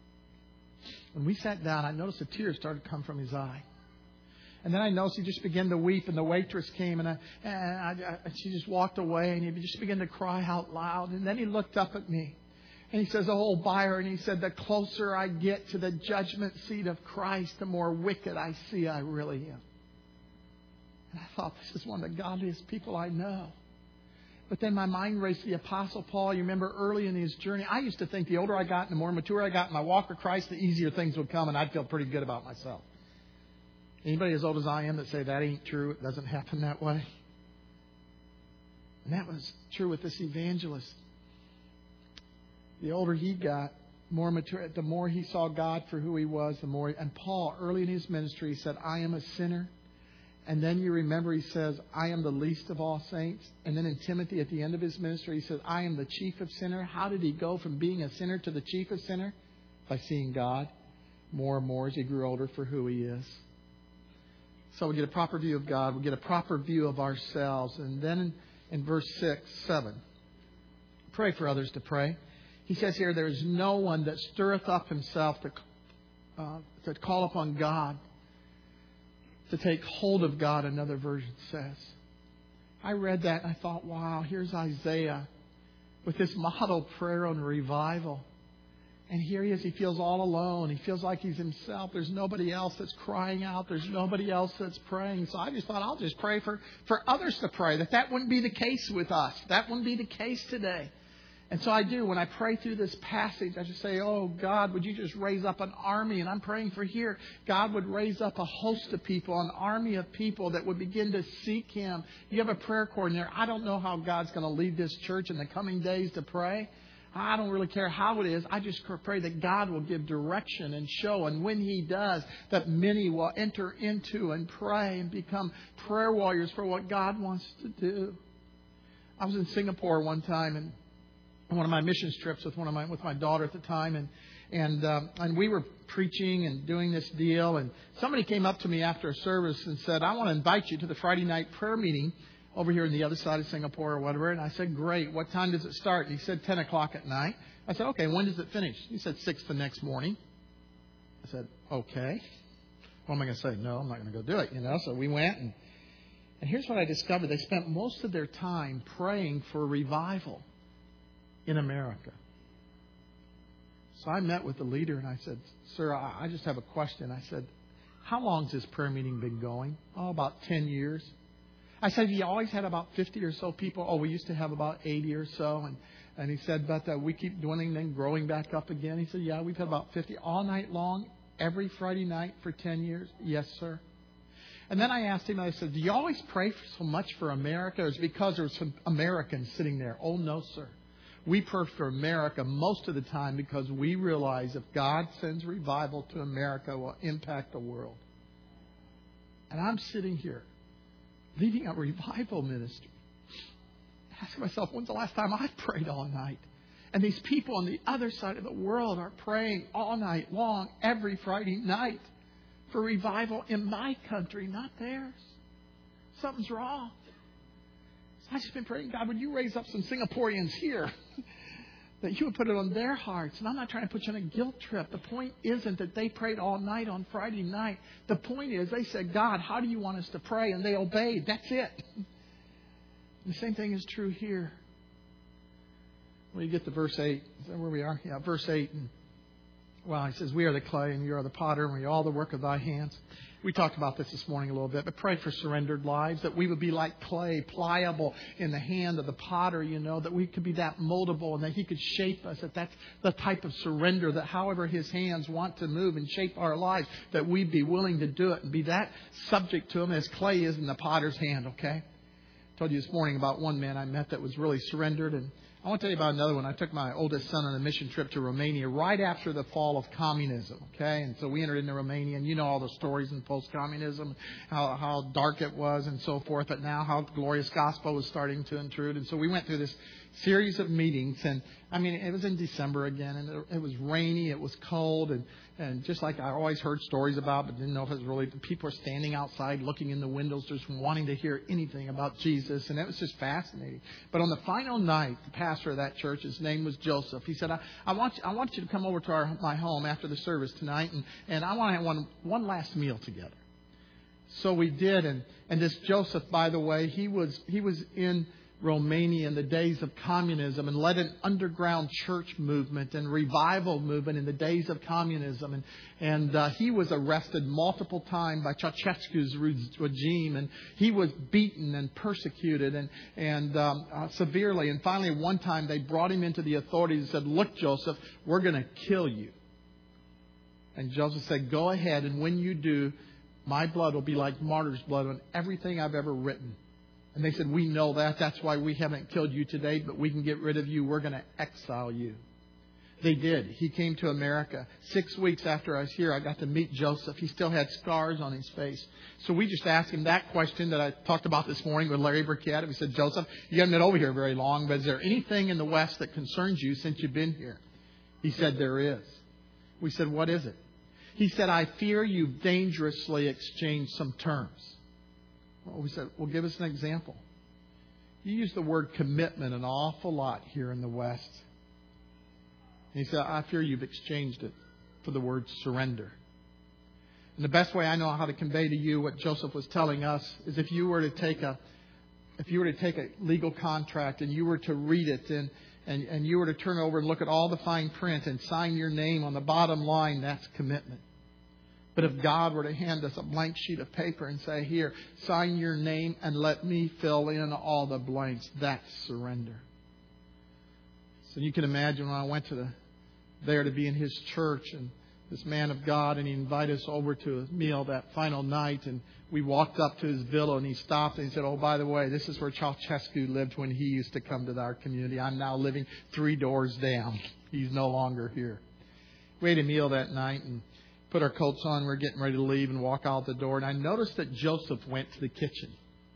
when we sat down, I noticed a tear started to come from his eye. And then I noticed he just began to weep, and the waitress came, and, I, and I, I, she just walked away, and he just began to cry out loud. And then he looked up at me, and he says, oh, Byron, he said, the closer I get to the judgment seat of Christ, the more wicked I see I really am. And I thought, this is one of the godliest people I know. But then my mind raced to the Apostle Paul. You remember early in his journey, I used to think the older I got and the more mature I got in my walk with Christ, the easier things would come, and I'd feel pretty good about myself. Anybody as old as I am that say that ain't true, it doesn't happen that way? And that was true with this evangelist. The older he got, more mature, the more he saw God for who He was, the more. And Paul, early in his ministry, he said, I am a sinner. And then you remember he says, I am the least of all saints. And then in Timothy, at the end of his ministry, he says, I am the chief of sinners. How did he go from being a sinner to the chief of sinners? By seeing God more and more as he grew older for who He is. So we get a proper view of God. We get a proper view of ourselves. And then in, in verse six, seven, pray for others to pray. He says here, there is no one that stirreth up himself to, uh, to call upon God, to take hold of God, another version says. I read that and I thought, wow, here's Isaiah with this model prayer on revival. And here he is. He feels all alone. He feels like he's himself. There's nobody else that's crying out. There's nobody else that's praying. So I just thought, I'll just pray for, for others to pray. That that wouldn't be the case with us. That wouldn't be the case today. And so I do. When I pray through this passage, I just say, oh, God, would you just raise up an army? And I'm praying for here. God would raise up a host of people, an army of people that would begin to seek Him. You have a prayer coordinator. I don't know how God's going to lead this church in the coming days to pray. I don't really care how it is. I just pray that God will give direction and show. And when He does, that many will enter into and pray and become prayer warriors for what God wants to do. I was in Singapore one time and on one of my missions trips with one of my with my daughter at the time, and and um, and we were preaching and doing this deal. And somebody came up to me after a service and said, I want to invite you to the Friday night prayer meeting over here on the other side of Singapore or whatever. And I said, great. What time does it start? And he said, ten o'clock at night. I said, okay, when does it finish? He said, six the next morning. I said, okay. What am I going to say? No, I'm not going to go do it, you know. So we went, and, and here's what I discovered. They spent most of their time praying for revival in America. So I met with the leader and I said, sir, I just have a question. I said, how long has this prayer meeting been going? Oh, about ten years. I said, you always had about fifty or so people? Oh, we used to have about eighty or so. And, and he said, but uh, we keep dwindling and growing back up again. He said, yeah, we've had about fifty all night long, every Friday night for ten years. Yes, sir. And then I asked him, I said, do you always pray so much for America? Or is it because there's some Americans sitting there? Oh, no, sir. We pray for America most of the time because we realize if God sends revival to America, it will impact the world. And I'm sitting here leading a revival ministry, asking myself, when's the last time I prayed all night? And these people on the other side of the world are praying all night long, every Friday night, for revival in my country, not theirs. Something's wrong. So I've just been praying, God, would you raise up some Singaporeans here that you would put it on their hearts? And I'm not trying to put you on a guilt trip. The point isn't that they prayed all night on Friday night. The point is they said, God, how do you want us to pray? And they obeyed. That's it. The same thing is true here. When you get to verse eight, is that where we are? Yeah, verse eight. And, well, he says, we are the clay and you are the potter and we are all the work of thy hands. We talked about this this morning a little bit, but pray for surrendered lives, that we would be like clay, pliable in the hand of the potter, you know, that we could be that moldable and that he could shape us, that that's the type of surrender, that however his hands want to move and shape our lives, that we'd be willing to do it and be that subject to him as clay is in the potter's hand, okay? I told you this morning about one man I met that was really surrendered, and I want to tell you about another one. I took my oldest son on a mission trip to Romania right after the fall of communism, okay? And so we entered into Romania, and you know all the stories in post-communism, how, how dark it was and so forth, but now how the glorious gospel was starting to intrude. And so we went through this series of meetings, and I mean, it was in December again, and it, it was rainy, it was cold, and, and just like I always heard stories about, but didn't know if it was really, people are standing outside looking in the windows just wanting to hear anything about Jesus, and it was just fascinating. But on the final night, the pastor of that church, his name was Joseph, he said, I, I want you, I want you to come over to our, my home after the service tonight, and, and I want to have one, one last meal together. So we did, and, and this Joseph, by the way, he was he was in Romania in the days of communism and led an underground church movement and revival movement in the days of communism. And, and uh, he was arrested multiple times by Ceausescu's regime, and he was beaten and persecuted and, and um, uh, severely. And finally, one time they brought him into the authorities and said, look, Joseph, we're going to kill you. And Joseph said, go ahead, and when you do, my blood will be like martyr's blood on everything I've ever written. And they said, we know that. That's why we haven't killed you today, but we can get rid of you. We're going to exile you. They did. He came to America. Six weeks after I was here, I got to meet Joseph. He still had scars on his face. So we just asked him that question that I talked about this morning with Larry Burkett. We said, Joseph, you haven't been over here very long, but is there anything in the West that concerns you since you've been here? He said, there is. We said, what is it? He said, I fear you've dangerously exchanged some terms. Well, we said, well, give us an example. You use the word commitment an awful lot here in the West. And he said, I fear you've exchanged it for the word surrender. And the best way I know how to convey to you what Joseph was telling us is if you were to take a if you were to take a legal contract and you were to read it and, and, and you were to turn over and look at all the fine print and sign your name on the bottom line, that's commitment. But if God were to hand us a blank sheet of paper and say, here, sign your name and let me fill in all the blanks, that's surrender. So you can imagine when I went to the, there to be in his church and this man of God, and he invited us over to a meal that final night, and we walked up to his villa and he stopped and he said, oh, by the way, this is where Ceausescu lived when he used to come to our community. I'm now living three doors down. He's no longer here. We ate a meal that night and put our coats on. We're getting ready to leave and walk out the door. And I noticed that Joseph went to the kitchen.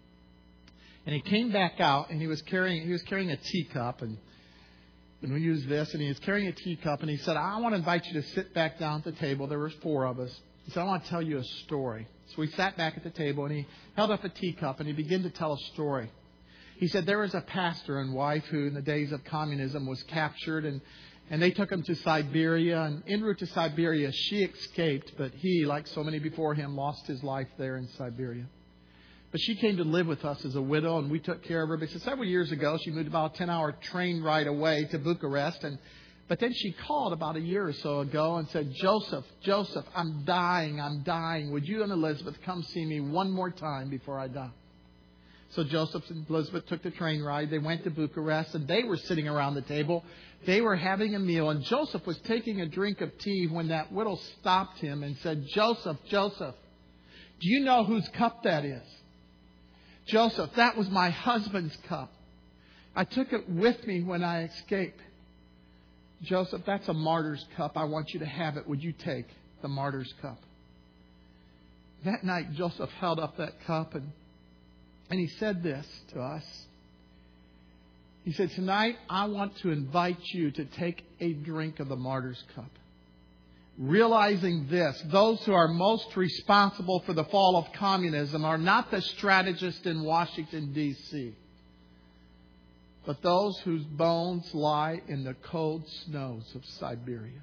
And he came back out and he was carrying he was carrying a teacup. And, and we used this. And he was carrying a teacup. And he said, I want to invite you to sit back down at the table. There was four of us. He said, I want to tell you a story. So we sat back at the table and he held up a teacup and he began to tell a story. He said there was a pastor and wife who in the days of communism was captured, and And they took him to Siberia. And en route to Siberia, she escaped. But he, like so many before him, lost his life there in Siberia. But she came to live with us as a widow, and we took care of her. But several years ago, she moved about a ten-hour train ride away to Bucharest. And But then she called about a year or so ago and said, Joseph, Joseph, I'm dying, I'm dying. Would you and Elizabeth come see me one more time before I die? So Joseph and Elizabeth took the train ride. They went to Bucharest, and they were sitting around the table. They were having a meal, and Joseph was taking a drink of tea when that widow stopped him and said, Joseph, Joseph, do you know whose cup that is? Joseph, that was my husband's cup. I took it with me when I escaped. Joseph, that's a martyr's cup. I want you to have it. Would you take the martyr's cup? That night, Joseph held up that cup and, and he said this to us. He said, tonight, I want to invite you to take a drink of the martyr's cup. Realizing this, those who are most responsible for the fall of communism are not the strategists in Washington, D C, but those whose bones lie in the cold snows of Siberia.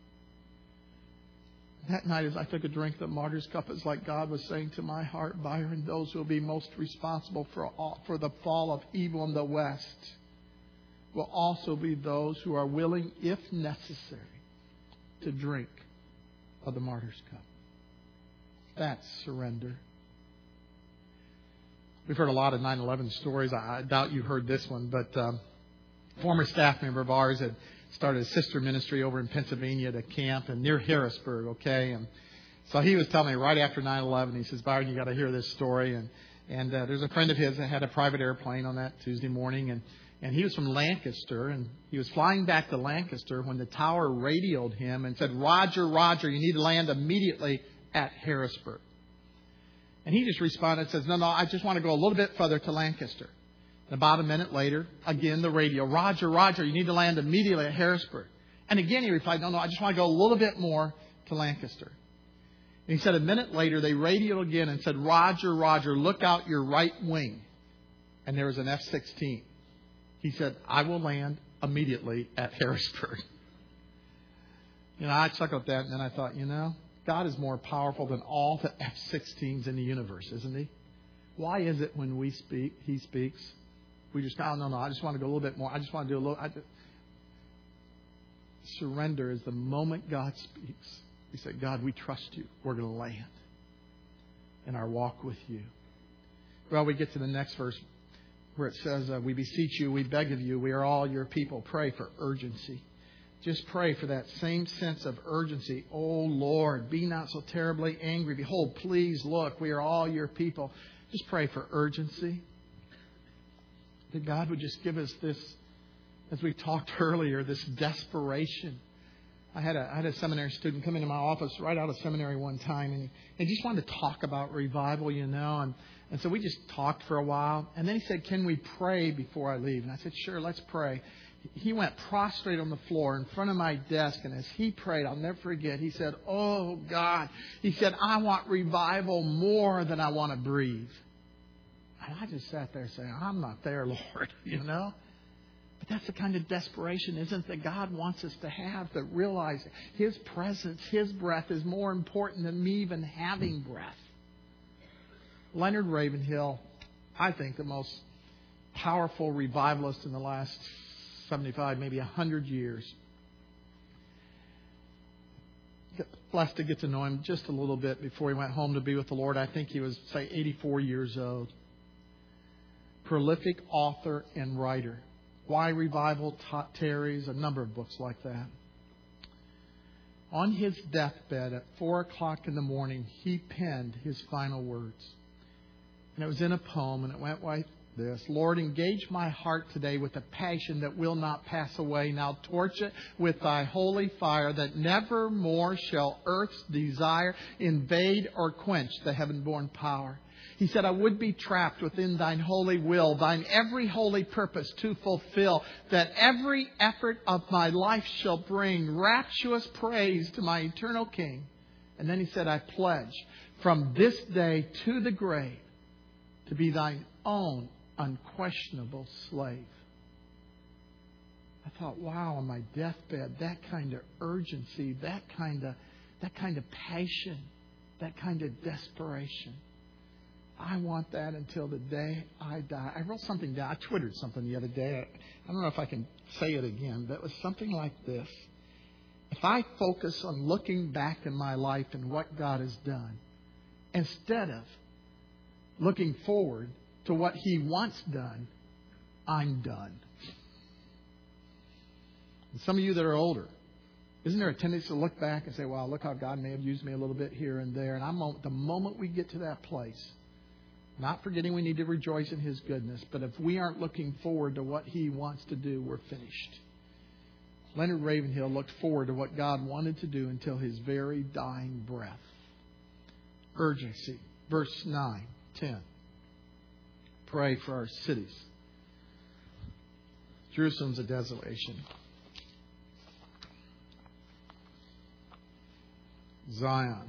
That night, as I took a drink of the martyr's cup, it's like God was saying to my heart, Byron, those who will be most responsible for, all, for the fall of evil in the West will also be those who are willing, if necessary, to drink of the martyr's cup. That's surrender. We've heard a lot of nine eleven stories. I doubt you heard this one, but um, a former staff member of ours had started a sister ministry over in Pennsylvania at a camp and near Harrisburg, okay? And so he was telling me right after nine eleven, he says, Byron, you got to hear this story. And, and uh, there's a friend of his that had a private airplane on that Tuesday morning, and And he was from Lancaster, and he was flying back to Lancaster when the tower radioed him and said, Roger, Roger, you need to land immediately at Harrisburg. And he just responded and says, no, no, I just want to go a little bit further to Lancaster. And about a minute later, again, the radio, Roger, Roger, you need to land immediately at Harrisburg. And again, he replied, no, no, I just want to go a little bit more to Lancaster. And he said a minute later, they radioed again and said, Roger, Roger, look out your right wing. And there was an F sixteen. He said, I will land immediately at Harrisburg. You know, I chuckled at that, and then I thought, you know, God is more powerful than all the F sixteens in the universe, isn't He? Why is it when we speak, He speaks, we just, oh, no, no, I just want to go a little bit more. I just want to do a little. I just... Surrender is the moment God speaks. We say, God, we trust You. We're going to land in our walk with You. Well, we get to the next verse, where it says, uh, we beseech You, we beg of You, we are all Your people. Pray for urgency. Just pray for that same sense of urgency. Oh, Lord, be not so terribly angry. Behold, please look, we are all Your people. Just pray for urgency. That God would just give us this, as we talked earlier, this desperation. I had a, I had a seminary student come into my office right out of seminary one time, and he, he just wanted to talk about revival, you know, and And so we just talked for a while. And then he said, can we pray before I leave? And I said, sure, let's pray. He went prostrate on the floor in front of my desk. And as he prayed, I'll never forget, he said, oh, God. He said, I want revival more than I want to breathe. And I just sat there saying, I'm not there, Lord, you know. But that's the kind of desperation, isn't it, that God wants us to have, to realize His presence, His breath is more important than me even having breath. Leonard Ravenhill, I think the most powerful revivalist in the last seventy-five, maybe one hundred years. Blessed to get to know him just a little bit before he went home to be with the Lord. I think he was, say, eighty-four years old. Prolific author and writer. Why Revival Tarries, a number of books like that. On his deathbed at four o'clock in the morning, he penned his final words. And it was in a poem, and it went like this. Lord, engage my heart today with a passion that will not pass away. Now torch it with Thy holy fire, that never more shall earth's desire invade or quench the heaven-born power. He said, I would be trapped within Thine holy will, Thine every holy purpose to fulfill, that every effort of my life shall bring rapturous praise to my eternal King. And then he said, I pledge from this day to the grave to be Thine own unquestionable slave. I thought, wow, on my deathbed, that kind of urgency, that kind of, that kind of passion, that kind of desperation. I want that until the day I die. I wrote something down. I twittered something the other day. I don't know if I can say it again, but it was something like this. If I focus on looking back in my life and what God has done, instead of looking forward to what He wants done, I'm done. And some of you that are older, isn't there a tendency to look back and say, wow, look how God may have used me a little bit here and there. And I'm, the moment we get to that place, not forgetting we need to rejoice in His goodness, but if we aren't looking forward to what He wants to do, we're finished. Leonard Ravenhill looked forward to what God wanted to do until his very dying breath. Urgency. Verse nine, ten. Pray for our cities. Jerusalem's a desolation. Zion,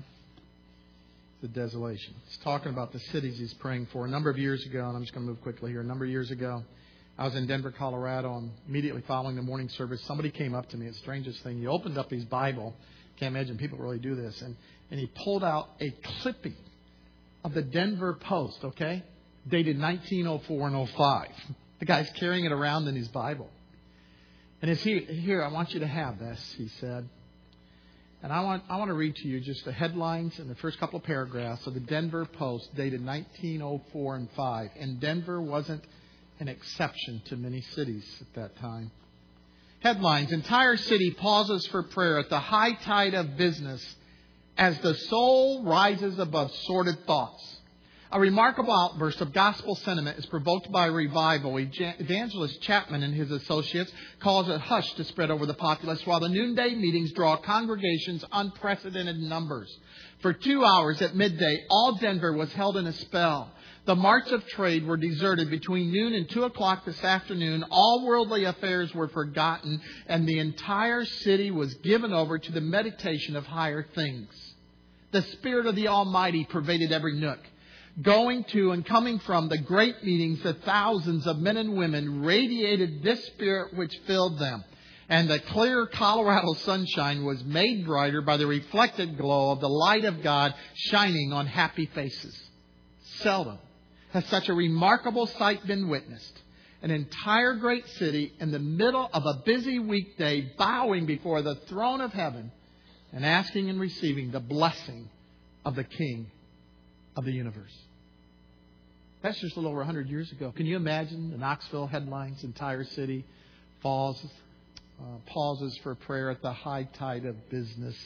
the desolation. He's talking about the cities he's praying for. A number of years ago, and I'm just going to move quickly here. A number of years ago, I was in Denver, Colorado, and immediately following the morning service, somebody came up to me. It's the strangest thing. He opened up his Bible. Can't imagine people really do this. And, and he pulled out a clipping of the Denver Post, okay, dated nineteen oh four and oh five. The guy's carrying it around in his Bible. And as he, here, I want you to have this, he said. And I want I want to read to you just the headlines and the first couple of paragraphs of the Denver Post dated nineteen oh four and five. And Denver wasn't an exception to many cities at that time. Headlines: Entire city pauses for prayer at the high tide of business as the soul rises above sordid thoughts. A remarkable outburst of gospel sentiment is provoked by a revival. Evangelist Chapman and his associates cause a hush to spread over the populace, while the noonday meetings draw congregations unprecedented numbers. For two hours at midday, all Denver was held in a spell. The marts of trade were deserted between noon and two o'clock this afternoon. All worldly affairs were forgotten, and the entire city was given over to the meditation of higher things. The Spirit of the Almighty pervaded every nook. Going to and coming from the great meetings, the thousands of men and women radiated this Spirit which filled them. And the clear Colorado sunshine was made brighter by the reflected glow of the light of God shining on happy faces. Seldom has such a remarkable sight been witnessed. An entire great city in the middle of a busy weekday bowing before the throne of heaven and asking and receiving the blessing of the King of the universe. That's just a little over one hundred years ago. Can you imagine the Knoxville headlines? Entire city falls, uh, pauses for prayer at the high tide of business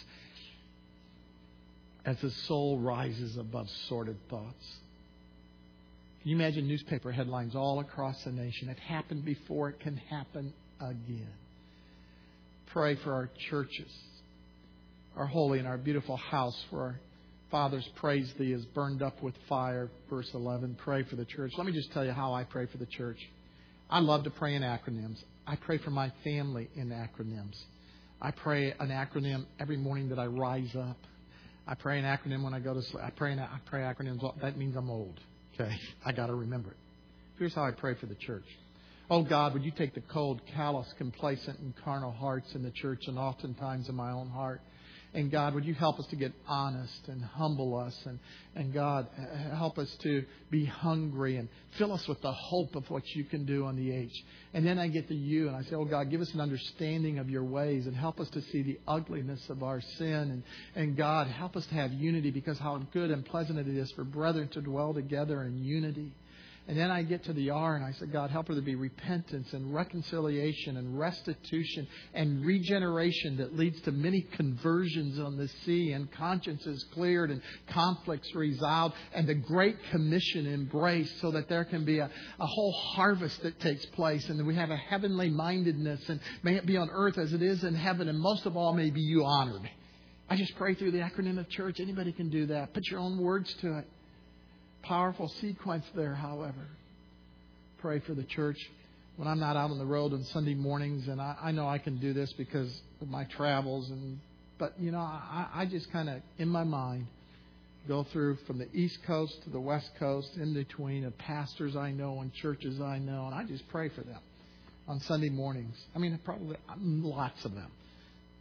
as the soul rises above sordid thoughts. Can you imagine newspaper headlines all across the nation? It happened before. It can happen again. Pray for our churches, our holy and our beautiful house, for our Father's praise Thee is burned up with fire. Verse eleven, pray for the church. Let me just tell you how I pray for the church. I love to pray in acronyms. I pray for my family in acronyms. I pray an acronym every morning that I rise up. I pray an acronym when I go to sleep. I pray, an, I pray acronyms. That means I'm old. Okay, I got to remember it. Here's how I pray for the church. Oh God, would You take the cold, callous, complacent, and carnal hearts in the church and oftentimes in my own heart. And God, would You help us to get honest and humble us. And, and God, help us to be hungry and fill us with the hope of what You can do on the H. And then I get to You and I say, oh God, give us an understanding of Your ways and help us to see the ugliness of our sin. And, and God, help us to have unity, because how good and pleasant it is for brethren to dwell together in unity. And then I get to the R and I say, God, help there to be repentance and reconciliation and restitution and regeneration that leads to many conversions on the sea, and consciences cleared and conflicts resolved, and the Great Commission embraced, so that there can be a, a whole harvest that takes place, and that we have a heavenly mindedness, and may it be on earth as it is in heaven, and most of all, may be You honored. I just pray through the acronym of church. Anybody can do that. Put your own words to it. Powerful sequence there, however. Pray for the church. When I'm not out on the road on Sunday mornings, and I, I know I can do this because of my travels, and but you know, I, I just kind of in my mind go through from the East Coast to the West Coast, in between, of pastors I know and churches I know, and I just pray for them on Sunday mornings. I mean, probably lots of them.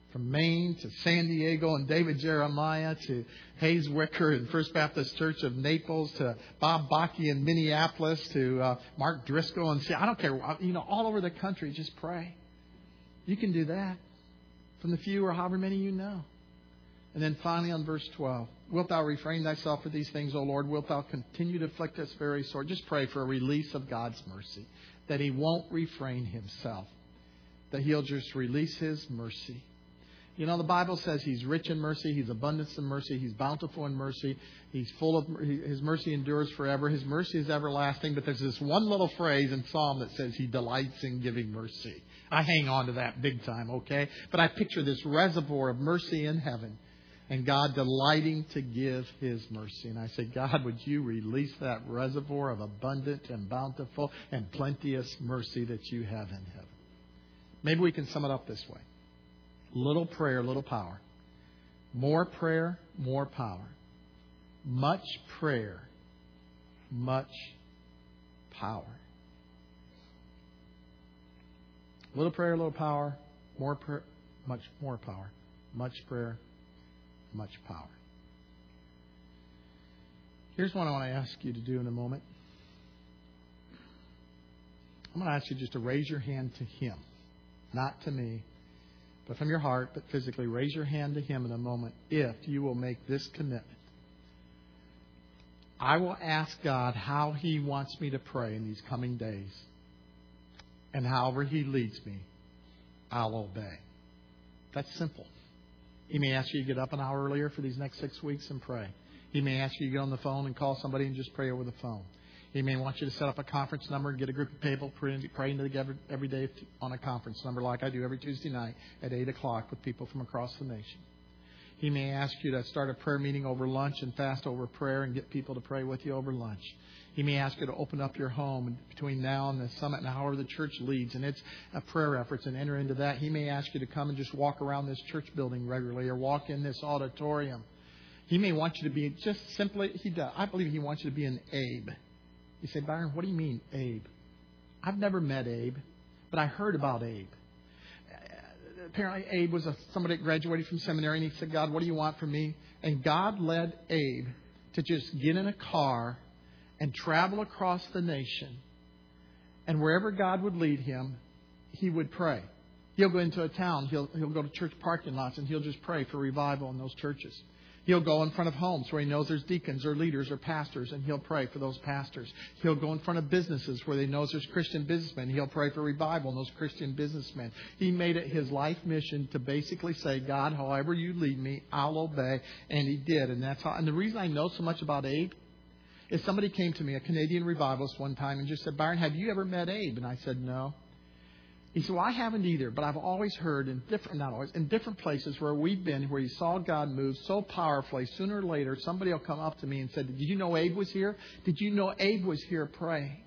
from Maine to San Diego and David Jeremiah to Hayes Wicker and First Baptist Church of Naples to Bob Bakke in Minneapolis to uh, Mark Driscoll and see, I don't care, you know, all over the country, just pray. You can do that from the few or however many you know. And then finally on verse twelve, wilt thou refrain thyself for these things, O Lord? Wilt thou continue to afflict us very sore? Just pray for a release of God's mercy, that He won't refrain Himself, that He'll just release His mercy. You know, the Bible says He's rich in mercy, He's abundant in mercy, He's bountiful in mercy, He's full of, His mercy endures forever, His mercy is everlasting. But there's this one little phrase in Psalm that says He delights in giving mercy. I hang on to that big time, okay? But I picture this reservoir of mercy in heaven and God delighting to give His mercy. And I say, God, would you release that reservoir of abundant and bountiful and plenteous mercy that you have in heaven? Maybe we can sum it up this way. Little prayer, little power. More prayer, more power. Much prayer, much power. Little prayer, little power. More prayer, much more power. Much prayer, much power. Here's what I want to ask you to do in a moment. I'm going to ask you just to raise your hand to Him, not to me, but from your heart, but physically. Raise your hand to Him in a moment if you will make this commitment. I will ask God how He wants me to pray in these coming days. And however He leads me, I'll obey. That's simple. He may ask you to get up an hour earlier for these next six weeks and pray. He may ask you to get on the phone and call somebody and just pray over the phone. He may want you to set up a conference number and get a group of people praying together every day on a conference number like I do every Tuesday night at eight o'clock with people from across the nation. He may ask you to start a prayer meeting over lunch and fast over prayer and get people to pray with you over lunch. He may ask you to open up your home between now and the summit and however the church leads and its prayer efforts and enter into that. He may ask you to come and just walk around this church building regularly or walk in this auditorium. He may want you to be just simply, he does, I believe He wants you to be an Abe. You say, Byron, what do you mean, Abe? I've never met Abe, but I heard about Abe. Apparently, Abe was a, somebody that graduated from seminary, and he said, God, what do you want from me? And God led Abe to just get in a car and travel across the nation. And wherever God would lead him, he would pray. He'll go into a town. He'll, he'll go to church parking lots, and he'll just pray for revival in those churches. He'll go in front of homes where he knows there's deacons or leaders or pastors, and he'll pray for those pastors. He'll go in front of businesses where he knows there's Christian businessmen. He'll pray for revival in those Christian businessmen. He made it his life mission to basically say, God, however you lead me, I'll obey. And he did. And that's how. And the reason I know so much about Abe is somebody came to me, a Canadian revivalist one time, and just said, Byron, have you ever met Abe? And I said, no. He said, well, I haven't either, but I've always heard in different, not always, in different places where we've been, where you saw God move so powerfully, sooner or later, somebody will come up to me and say, did you know Abe was here? Did you know Abe was here praying?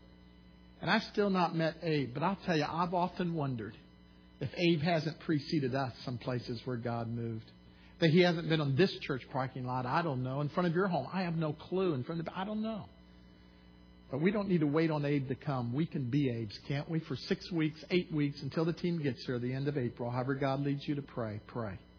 And I've still not met Abe, but I'll tell you, I've often wondered if Abe hasn't preceded us some places where God moved. That he hasn't been on this church parking lot, I don't know. In front of your home, I have no clue. In front of, I don't know. But we don't need to wait on Abe to come. We can be Abe's, can't we? For six weeks, eight weeks, until the team gets here at the end of April. However God leads you to pray, pray.